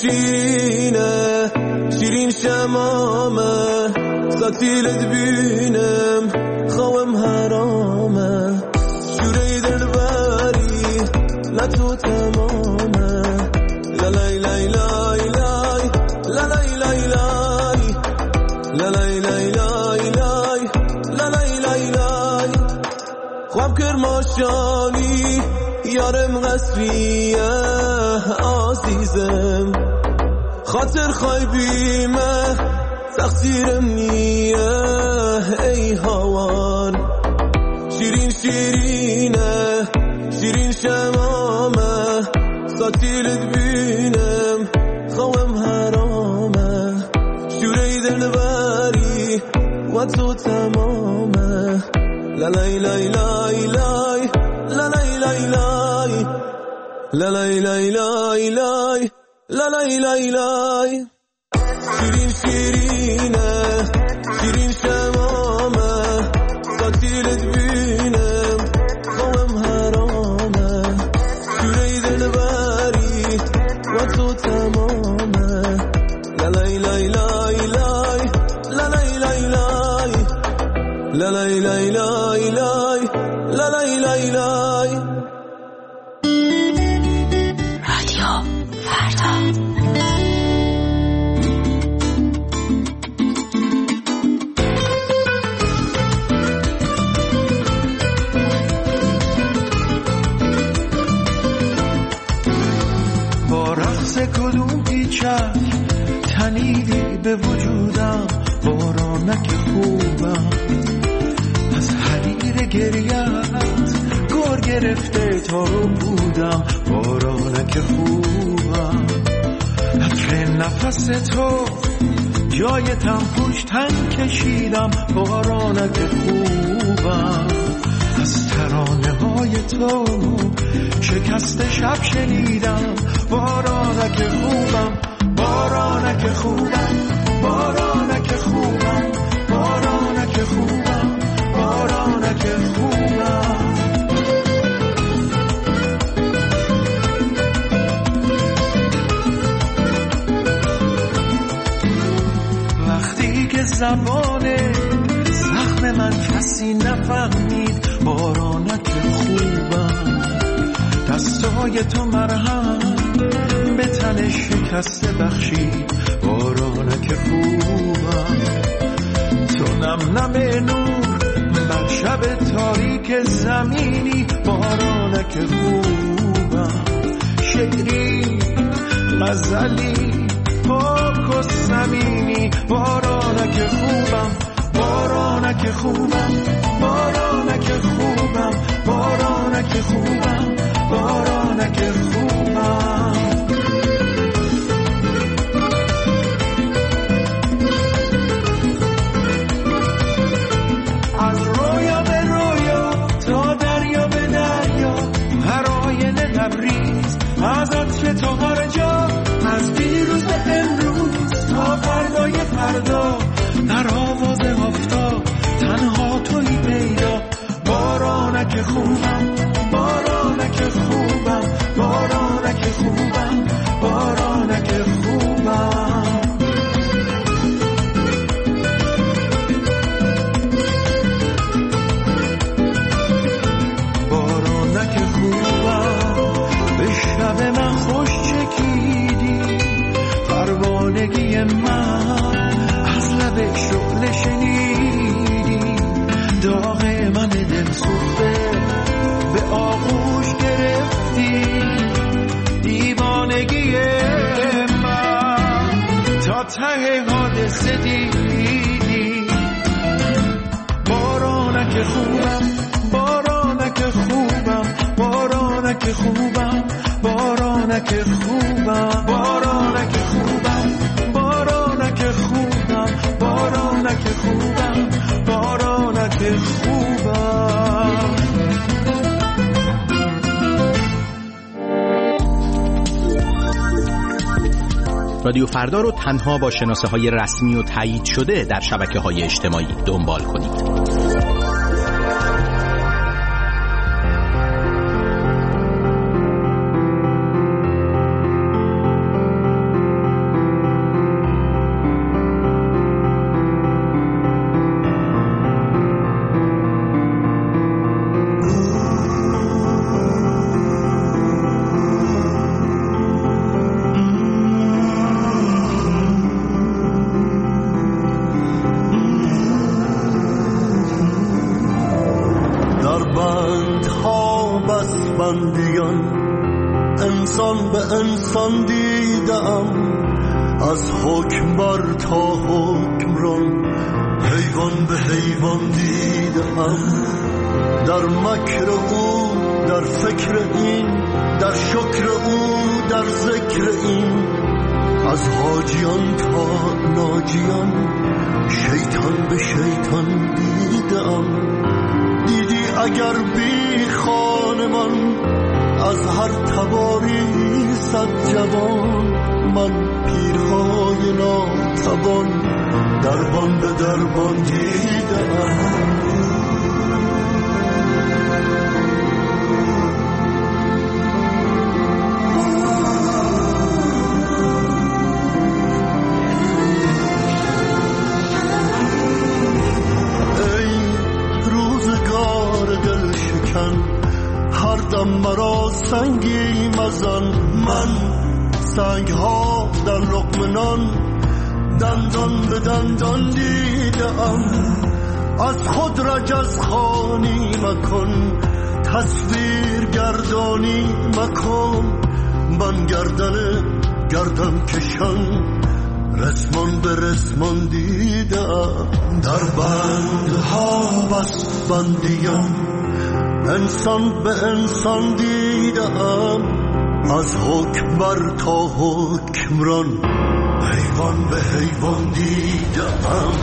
شیرینه شیرین شمامه ساتیلت بینم خوام حرامه شوره دلبری نتو تمامه لالای لای لای لای لالای لای لای لالای لای لای لای لالای لای لای خواب کرماشانی یارم قصریه عزیزم خاطر خواهی بیمه تقصیرم نیه ای هوان شیرین شیرینه شیرین شمامه ساتیلت بینم خوام حرامه شوره دلبری و تو تمامه لالای لای لای لای لالای لای لای لالای لای لای لای لالای لای لای شیرین شیرینه شیرین شمامه ساتیلت بینم خوام حرامه شوره دلبری و تو تمامه لالای لای لای لای لالای لای لای لالای لای لای لای لالای لای لای رادیو فردا با رقص کدوم پیچک تنیدی به وجودم بارانک خوبم از حریر گریت گور گرفته تا رو بودم بارانک خوبم عطر نفس تو جای تنفوش تن کشیدم بارانک خوبم از ترانه های تو شکست شب شنیدم بارانک خوبم بارانک خوبم بارانک خوبم بارانک خوبم بارانک خوبم وقتی که زبان زخم من کسی نفهمید بارانک خوبم دستای تو مرهم به تن شکسته بخشید بارانک خوبم تو نم نم نور بر شب تاریک زمینی بارانک خوبم شعری غزلی پاک و صمیمی بارانک خوبم بارانک خوبم بارانک خوبم بارانک خوبم بارانک خوبم از رویا به رویا تا دریا به دریا هر آینه لبریز از عطر تو هر جا از دیروز به امروز تا فردای فردا در آواز آفتاب تنها توی پیدا بارانک خوبم بارانک خوبم بارانک خوبم بارانک خوبم بارانک خوبم به شب من خوش چکیدی پروانگی من از لب شعله شنیدی داغ من دل سوخته به آغوش گرفتی دیوانگی من تا ته حادثه دیدی بارانک خوبم بارانک خوبم بارانک خوبم بارانک خوبم بارانک خوبم بارانک خوبم بارانک خوبم بارانک خوبم رادیو فردا رو تنها با شناسه‌های رسمی و تایید شده در شبکه‌های اجتماعی دنبال کنید. بندها بسبندیان انسان به انسان دیدم، از حکمبر تا حکمران حیوان به حیوان دیدم. در مکر او، در فکر این، در شکر او، در ذکر این، از حاجیان تا ناجیان شیطان به شیطان دیدم. دیدی اگر بی خانمان از هر تباری صد جوان، من پیرهای ناتوان دربان به دربان دیدم. هر دم مرا سنگی مزن، من سنگ ها در لقمه نان دندان به دندان دیدم. از خود رجز خوانی مکن، تصویر گردانی مکن، من گردن کشان رسمان به رسمان دیدم. در بندها بس بندیم انسان به انسان دیدم، از حکمبر تا حکمران حیوان به حیوان دیدم.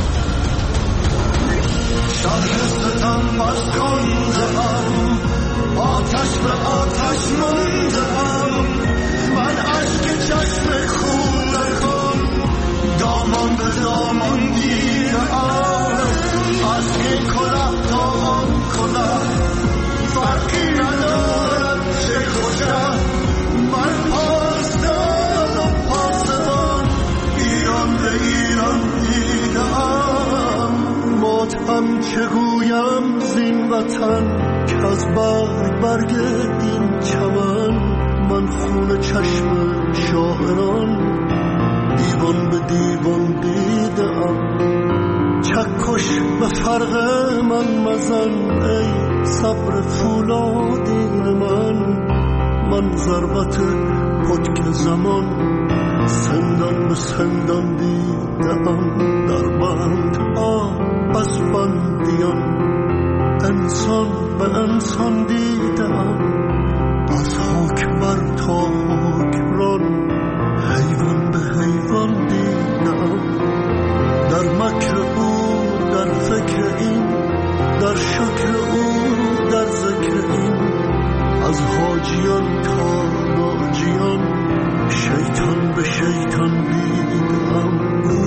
شرح ستم بس کندم، آتش به آتش مندم، من عشق چشم خونکان دامان به دامان دیدم. از این کلاه تا آن کلاه فرقی ندارد چه خوشم، من پاسدار و پاسدار ایران به ایران دیدم. ماتم چگویم زین وطن که از برگ این چمن، من خون چشم شاعران دیوان به دیوان دیدم. چکش به فرق من مزن ای صبر فولادین من ضربت پتک زمان سندان به سندان دیدم. در بندها بس بندیان انسان به انسان دیدم، از حکمبر تا حکمران حیوان به حیوان دیدم. در مکر او، در فکر این، در شکر او، در ذکر این، از حاجیان تا ناجیان شیطان به شیطان دیدم.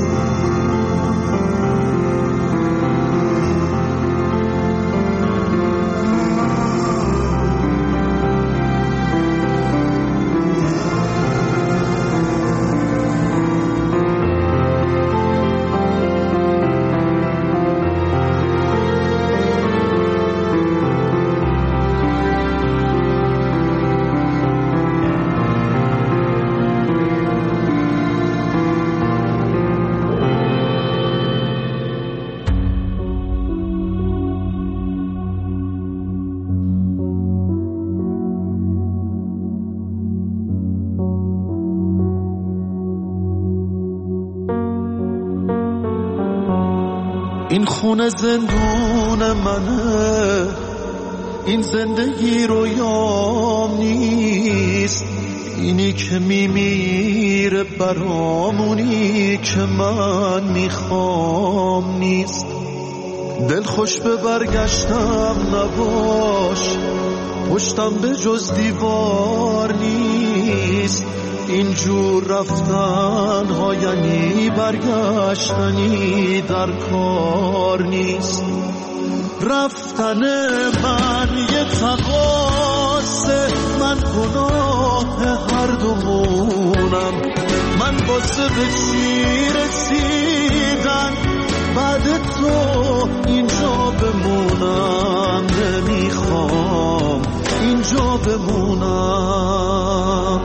این خونه زندون منه، این زندگی رویام نیست، اینی که میمیره برامونی که من میخوام نیست. دل خوش به برگشتم نباش، پشتم به جز دیوار نیست، اینجور رفتن ها یعنی برگشتنی در کار نیست. رفتن من یه تقاصه، من گناه هر دومونم، من واسه به چی رسیدن بعد تو اینجا بمونم، نمیخوام اینجا بمونم.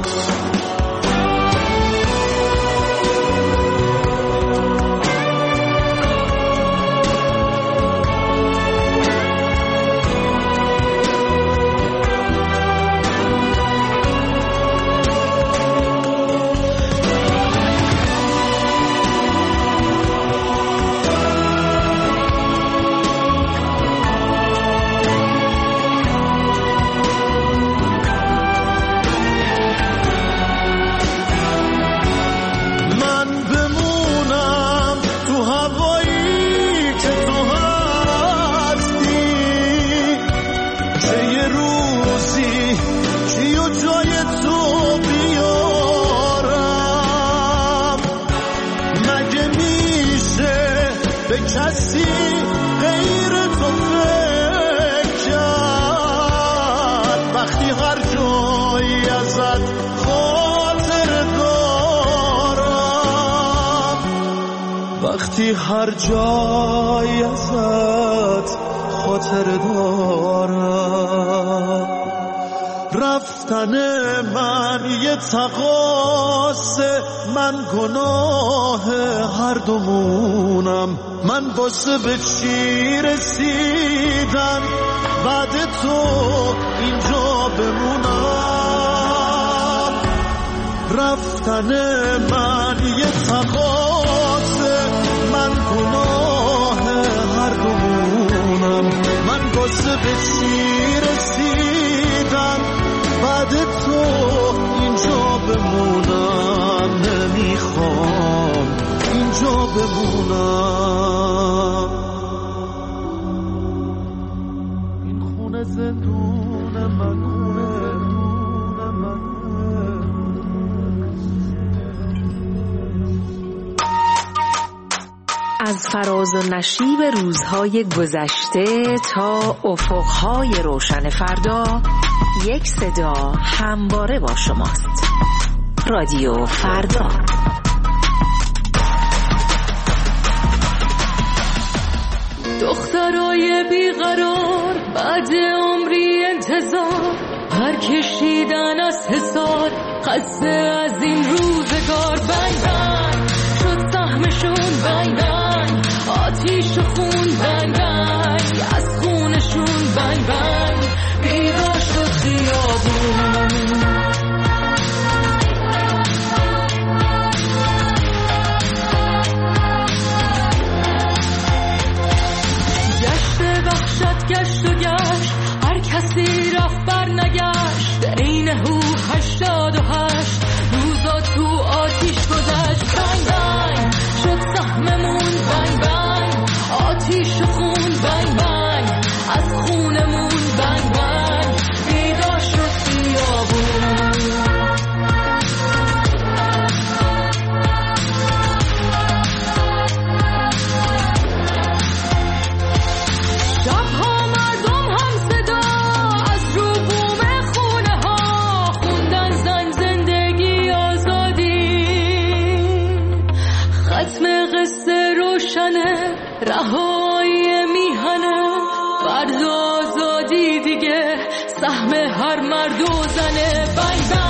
یه روزی کیو جای تو بیارم، مگه میشه به کسی غیر تو فکر کرد؟ وقتی هر جایی ازت خاطر دارم، وقتی هر جایی ازت خاطر دارم. رفتن من یه تقاصه، من گناه هر دومونم. من واسه به چی رسیدن بعد تو اینجا بمونم؟ رفتن من یه تقاصه، من گناه هر دومونم. من واسه به چی رسیدن بعد تو اینجا بمونم؟ نمیخوام اینجا بمونم. این خونه زندون من، از فراز و نشیب روزهای گذشته تا افقهای روشن فردا، یک صدا همواره با شماست. رادیو فردا. دخترای بیقرار بعد عمری انتظار، پر کشیدن از حصار، خسته از این روزگار. بنگ بنگ شد سهمشون، بنگ بنگ آتیش و خون، بنگ بنگ از خونشون، بنگ بنگ بیدار شد خیابون. گشت و گشت هر کسی رفت بر نگشت، این هو 88 روزا تو آتیش گذشت. بنگ بنگ شد سهممون، بنگ بنگ آتیش و خون، بنگ بنگ از خونمون، بنگ بنگ بیدار شد خیابون. رهایی میهنه فردا آزادی دیگه، سهم هر مرد و زنه. بنگ